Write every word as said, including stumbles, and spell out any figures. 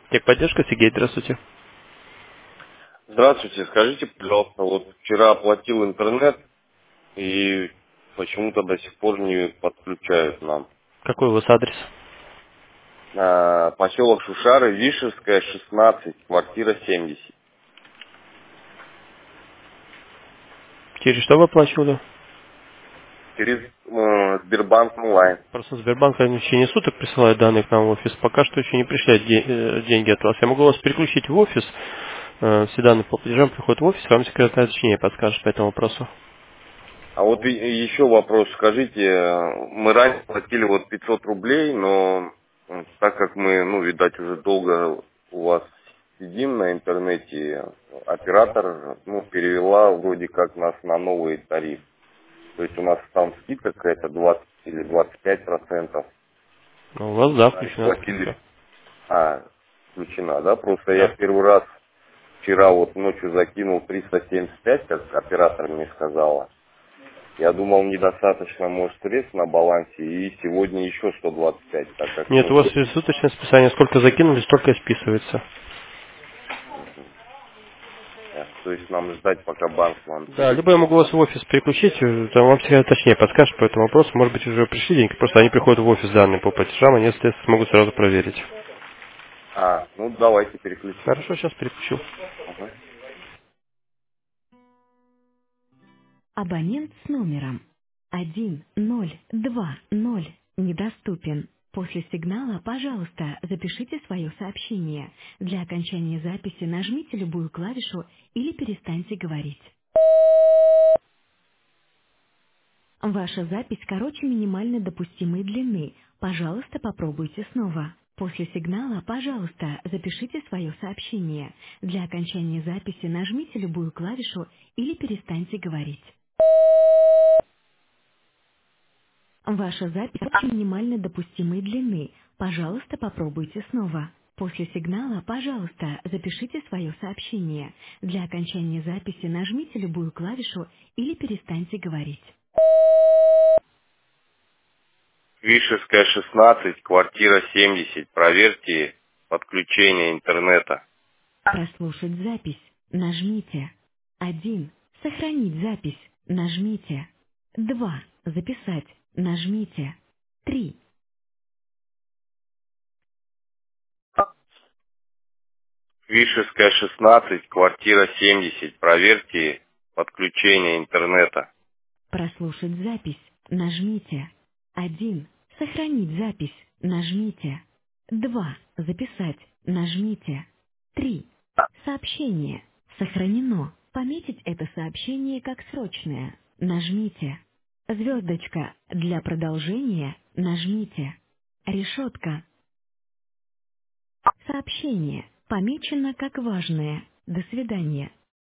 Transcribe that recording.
Техподдержка, Сергей, здравствуйте. Здравствуйте, скажите, пожалуйста, вот вчера оплатил интернет и почему-то до сих пор не подключают нам. Какой у вас адрес? А, поселок Шушары, Вишерская, шестнадцать, квартира семьдесят. Через что вы оплачивали? Через э, Сбербанк онлайн. Просто Сбербанк они в течение суток присылает данные к нам в офис. Пока что еще не пришли де- э, деньги от вас. Я могу вас переключить в офис. Э, Все данные по платежам приходят в офис. Вам секретарь точнее подскажет по этому вопросу. А вот и- и еще вопрос, скажите, э, мы раньше платили вот пятьсот рублей, но э, так как мы, ну, видать, уже долго у вас сидим на интернете, оператор, ну, перевела вроде как нас на новый тариф. То есть у нас там скидка какая-то двадцать или двадцать пять процентов. Ну, у вас, да, А, и включена платили, скидка. а, включена, да? Просто я Да. первый раз вчера вот ночью закинул триста семьдесят пять, как оператор мне сказала. Я думал, недостаточно, может, средств на балансе, и сегодня еще сто двадцать пять, так как, Нет, у ну, вас суточное списание. Сколько закинули, столько и списывается. мгм. Э, то есть нам ждать, пока банк вам Да, либо я перечислит. могу вас в офис переключить, э, там вам всегда точнее подскажет по этому вопросу. Может быть, уже пришли деньги, просто они приходят в офис данные по платежам, они, соответственно, смогут сразу проверить. А, ну давайте переключите. Хорошо, сейчас переключу. Ага. Абонент с номером один ноль два ноль недоступен. После сигнала, пожалуйста, запишите свое сообщение. Для окончания записи нажмите любую клавишу или перестаньте говорить. Ваша запись короче минимально допустимой длины. Пожалуйста, попробуйте снова. После сигнала, пожалуйста, запишите свое сообщение. Для окончания записи нажмите любую клавишу или перестаньте говорить. Ваша запись минимально допустимой длины. Пожалуйста, попробуйте снова. После сигнала, пожалуйста, запишите свое сообщение. Для окончания записи нажмите любую клавишу или перестаньте говорить. Вишерская, шестнадцать, квартира семьдесят. Проверьте подключение интернета. Прослушать запись. Нажмите. один. Сохранить запись. Нажмите. два. Записать. Нажмите. три. Вишерская, шестнадцать, квартира семьдесят. Проверьте подключение интернета. Прослушать запись. Нажмите. один. Сохранить запись. Нажмите. два. Записать. Нажмите. три. Сообщение. Сохранено. Пометить это сообщение как срочное. Нажмите. Звездочка. Для продолжения. Нажмите. Решетка. Сообщение. Помечено как важное. До свидания.